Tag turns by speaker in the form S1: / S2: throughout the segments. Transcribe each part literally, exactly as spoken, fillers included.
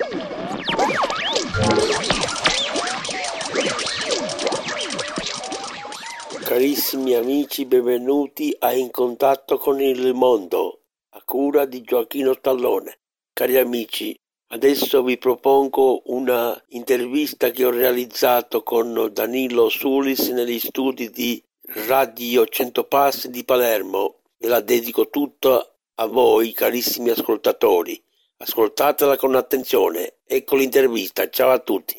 S1: Carissimi amici, benvenuti a In Contatto con il Mondo, a cura di Gioacchino Stallone. Cari amici, adesso vi propongo una intervista che ho realizzato con Danilo Sulis negli studi di Radio cento Passi di Palermo e la dedico tutta a voi, carissimi ascoltatori. Ascoltatela con attenzione. Ecco l'intervista. Ciao a tutti.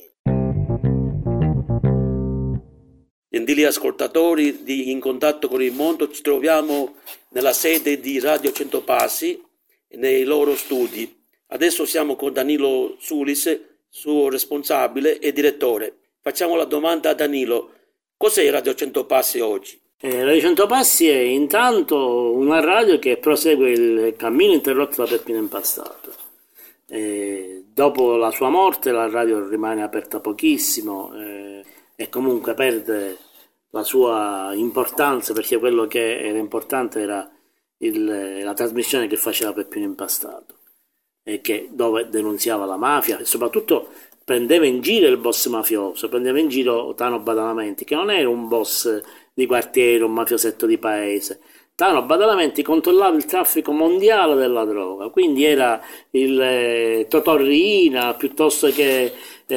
S1: Gentili ascoltatori di In Contatto con il Mondo, ci troviamo nella sede di Radio cento Passi nei loro studi. Adesso siamo con Danilo Sulis, suo responsabile e direttore. Facciamo la domanda a Danilo: cos'è Radio cento Passi oggi?
S2: Eh, Radio cento Passi è intanto una radio che prosegue il cammino interrotto da Peppino Impastato. Eh, dopo la sua morte la radio rimane aperta pochissimo eh, e comunque perde la sua importanza, perché quello che era importante era il, la trasmissione che faceva Peppino Impastato, e che, dove denunziava la mafia e soprattutto prendeva in giro il boss mafioso, prendeva in giro Tano Badalamenti, che non era un boss di quartiere, un mafiosetto di paese. Tano Badalamenti controllava il traffico mondiale della droga, quindi era il eh, Totò Riina piuttosto che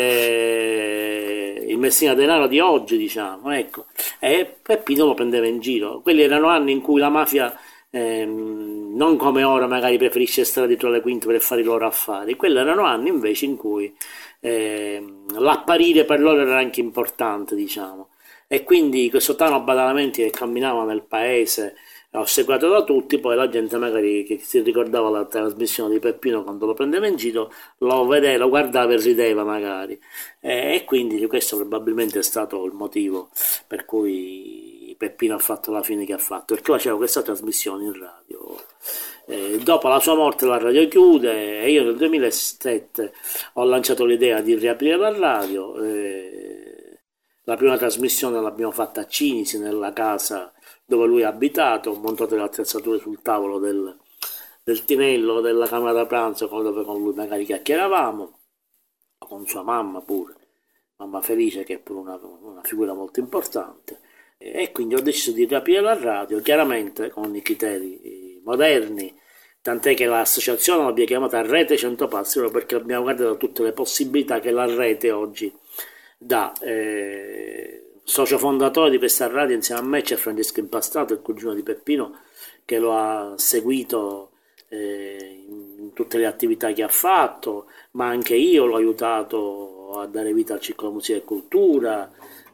S2: eh, il Messina Denaro di oggi, diciamo, ecco. E Peppino lo prendeva in giro. Quelli erano anni in cui la mafia ehm, non come ora magari preferisce stare dietro le quinte per fare i loro affari. Quelli erano anni invece in cui ehm, l'apparire per loro era anche importante, diciamo. E quindi questo Tano Badalamenti che camminava nel paese, ossequiato da tutti, poi la gente magari che si ricordava la trasmissione di Peppino quando lo prendeva in giro, lo vedeva, lo guardava e rideva magari, e, e quindi questo probabilmente è stato il motivo per cui Peppino ha fatto la fine che ha fatto, perché faceva questa trasmissione in radio. Eh, dopo la sua morte la radio chiude e io nel duemilasette ho lanciato l'idea di riaprire la radio. eh, la prima trasmissione l'abbiamo fatta a Cinisi, nella casa dove lui ha abitato, ho montato le attrezzature sul tavolo del, del tinello della camera da pranzo, dove con lui magari chiacchieravamo, con sua mamma pure, mamma Felice, che è pure una, una figura molto importante, e quindi ho deciso di riaprire la radio, chiaramente con i criteri moderni, tant'è che l'associazione l'abbiamo chiamata Rete cento Passi, perché abbiamo guardato tutte le possibilità che la rete oggi dà. Eh, socio fondatore di questa radio insieme a me c'è Francesco Impastato, il cugino di Peppino, che lo ha seguito eh, in tutte le attività che ha fatto, ma anche io l'ho aiutato a dare vita al Circolo Musica e Cultura.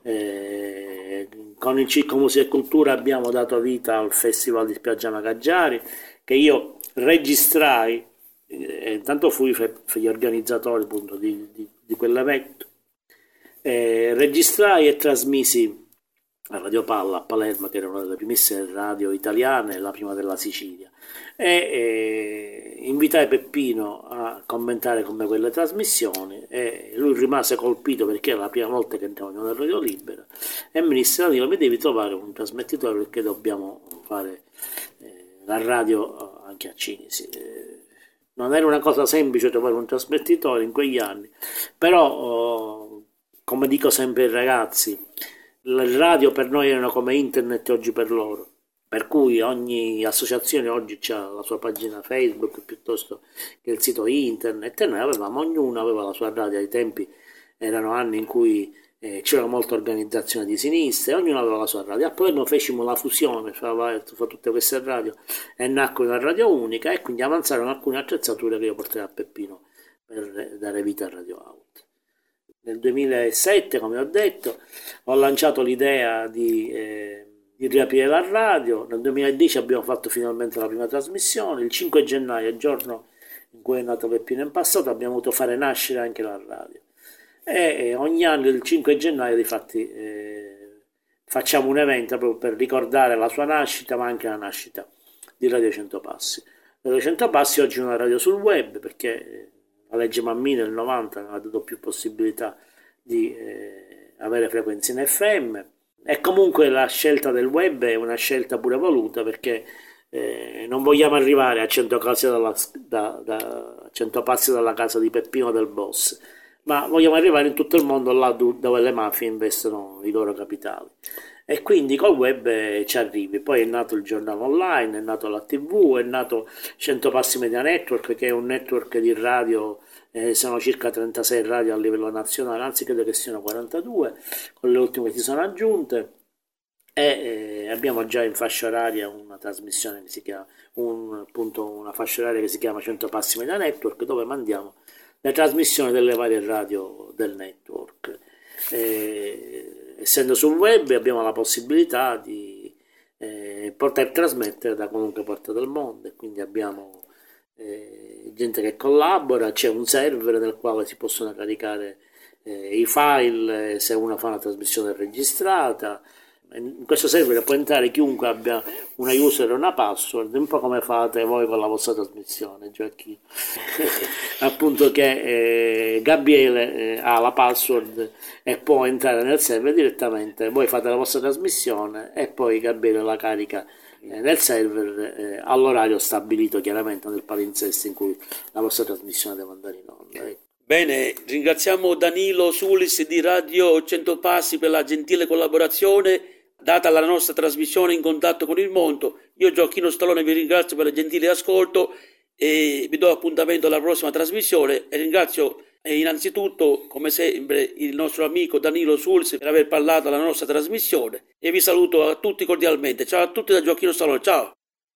S2: Eh, con il Circolo Musica e Cultura abbiamo dato vita al Festival di Spiaggia Macaggiari, che io registrai, eh, intanto fui fra gli organizzatori appunto di, di, di quell'evento. Eh, registrai e trasmisi a Radio Palla a Palermo, che era una delle primissime radio italiane, la prima della Sicilia, e eh, invitai Peppino a commentare con me quelle trasmissioni e lui rimase colpito perché era la prima volta che entravo nella radio libera e mi disse: Danilo, mi devi trovare un trasmettitore perché dobbiamo fare eh, la radio anche a Cinisi. Eh, non era una cosa semplice trovare un trasmettitore in quegli anni, però oh, come dico sempre ai ragazzi, il radio per noi erano come internet oggi per loro, per cui ogni associazione oggi ha la sua pagina Facebook piuttosto che il sito internet, e noi avevamo, ognuno aveva la sua radio. Ai tempi erano anni in cui eh, c'era molta organizzazione di sinistra e ognuno aveva la sua radio. E poi noi fecimo la fusione fra, fra tutte queste radio e nacque una radio unica, e quindi avanzarono alcune attrezzature che io portai a Peppino per dare vita a Radio Out. Nel duemilasette, come ho detto, ho lanciato l'idea di, eh, di riaprire la radio. Nel duemiladieci abbiamo fatto finalmente la prima trasmissione. Il cinque gennaio, il giorno in cui è nato Peppino Impastato, abbiamo voluto fare nascere anche la radio. E eh, ogni anno il cinque gennaio, difatti, eh, facciamo un evento proprio per ricordare la sua nascita, ma anche la nascita di Radio cento Passi. Radio cento Passi oggi è una radio sul web, perché la legge Mammì nel novanta ha dato più possibilità di eh, avere frequenze in F M, e comunque la scelta del web è una scelta pure voluta, perché eh, non vogliamo arrivare a cento, case dalla, da, da, cento passi dalla casa di Peppino del Boss, ma vogliamo arrivare in tutto il mondo là dove le mafie investono i loro capitali. E quindi col web eh, ci arrivi. Poi è nato il giornale online, è nato la tivù, è nato cento Passi Media Network, che è un network di radio, eh, sono circa trentasei radio a livello nazionale, anzi credo che siano quarantadue, con le ultime che si sono aggiunte. E eh, abbiamo già in fascia oraria una trasmissione che si chiama, un, appunto una fascia oraria che si chiama cento Passi Media Network, dove mandiamo le trasmissioni delle varie radio del network. Eh, essendo sul web abbiamo la possibilità di eh, poter trasmettere da qualunque parte del mondo, e quindi abbiamo eh, gente che collabora, c'è un server nel quale si possono caricare eh, i file eh, se uno fa una trasmissione registrata. In questo server può entrare chiunque abbia una user e una password, un po' come fate voi con la vostra trasmissione, Gioacchino. Appunto che eh, Gabriele eh, ha la password e può entrare nel server direttamente, voi fate la vostra trasmissione e poi Gabriele la carica eh, nel server eh, all'orario stabilito, chiaramente nel palinsesto in cui la vostra trasmissione deve andare in onda. Eh.
S3: Bene, ringraziamo Danilo Sulis di Radio cento Passi per la gentile collaborazione data la nostra trasmissione In Contatto con il Mondo. Io, Gioacchino Stallone, vi ringrazio per il gentile ascolto e vi do appuntamento alla prossima trasmissione, e ringrazio eh, innanzitutto, come sempre, il nostro amico Danilo Sulis per aver parlato alla nostra trasmissione, e vi saluto a tutti cordialmente. Ciao a tutti da Gioacchino Stallone, ciao!